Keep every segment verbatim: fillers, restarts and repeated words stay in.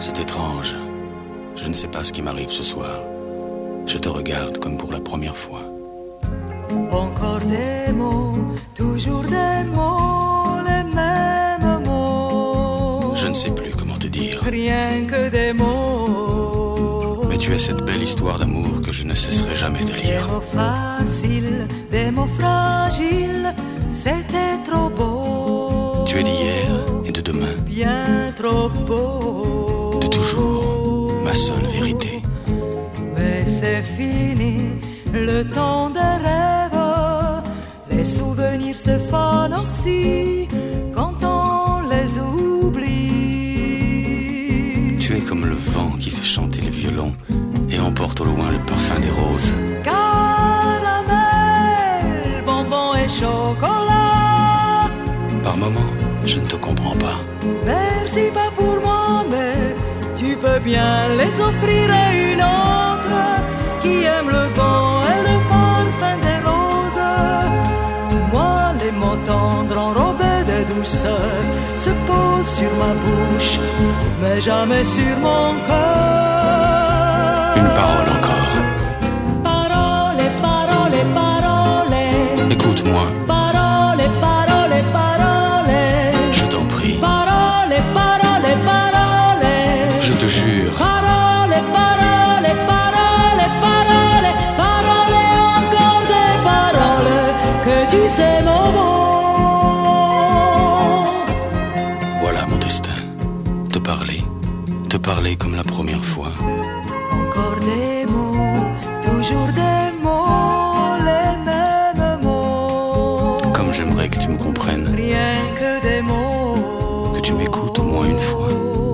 C'est étrange. Je ne sais pas ce qui m'arrive ce soir. Je te regarde comme pour la première fois. Encore des mots, toujours des mots, les mêmes mots. Je ne sais plus comment te dire. Rien que des mots. Mais tu es cette belle histoire d'amour que je ne cesserai jamais de lire. Des mots faciles, des mots fragiles, c'était trop beau. Tu es d'hier et de demain. Bien trop beau. De toujours, ma seule vérité. Mais c'est fini, le temps des rêves. Les souvenirs se fanent aussi quand on les oublie. Tu es comme le vent qui fait chanter le violon et emporte au loin le parfum des roses. Caramel, bonbon et chocolat. Par moments, je ne te comprends pas. Merci pas pour moi, mais tu peux bien les offrir à une autre qui aime le vent et le parfum des roses. Moi, les mots tendres enrobés de douceur se posent sur ma bouche, mais jamais sur mon cœur. Une parole encore. Parole, parole, parole. Écoute-moi. Parole, parole, parole. Je t'en prie. Parole, parole, parole. Je te jure. Parole, parole, parole, parole. Parole, encore des paroles que tu sais mon mot. Voilà mon destin. Te parler. Te parler comme la première fois. Encore des mots, toujours des mots, les mêmes mots. Comme j'aimerais que tu me comprennes. Rien que des mots. Que tu m'écoutes au moins une fois.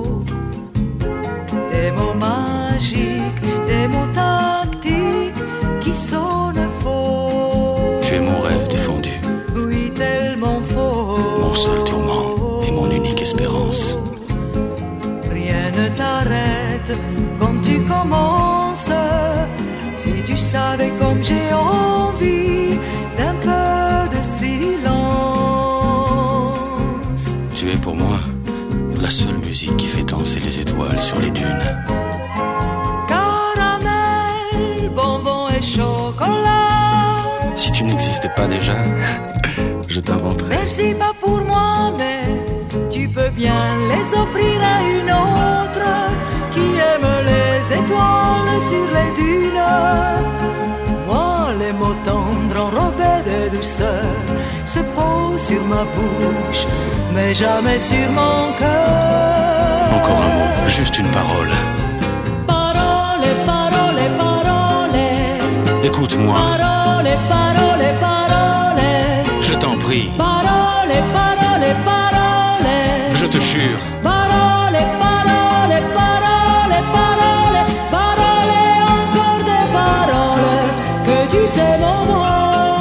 Des mots magiques, des mots tactiques qui sonnent faux. Tu es mon rêve défendu. Oui, tellement faux. Mon seul tourment et mon unique espérance. Rien ne t'arrête quand tu commences. Si tu savais comme j'ai envie d'un peu de silence. Tu es pour moi la seule musique qui fait danser les étoiles sur les dunes. Caramel, bonbon et chocolat. Si tu n'existais pas déjà, je t'inventerais. Merci pas pour moi, mais tu peux bien les offrir à une autre qui aime les étoiles sur les dunes. Moi, les mots tendres enrobés de douceur se posent sur ma bouche, mais jamais sur mon cœur. Encore un mot, juste une parole. Parole, parole, parole. Écoute-moi. Parole, parole, parole. Je t'en prie. Parole, parole, parole. Je te jure. Parole, parole, parole, parole. Parole, encore des paroles que tu sais mon mot.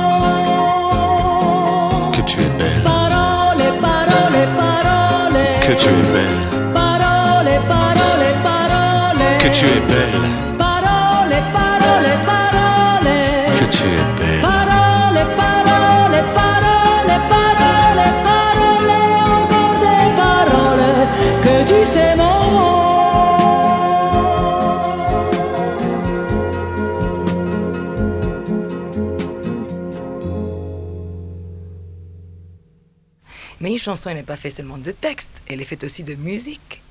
Que tu es belle. Parole, parole, parole. Que tu es belle. Parole, parole, parole. Que tu es belle. Parole, parole, parole. Que tu es belle. Parole, parole, parole, parole, parole, encore des paroles que tu sais mon mot. Mais une chanson, elle n'est pas faite seulement de texte, elle est faite aussi de musique.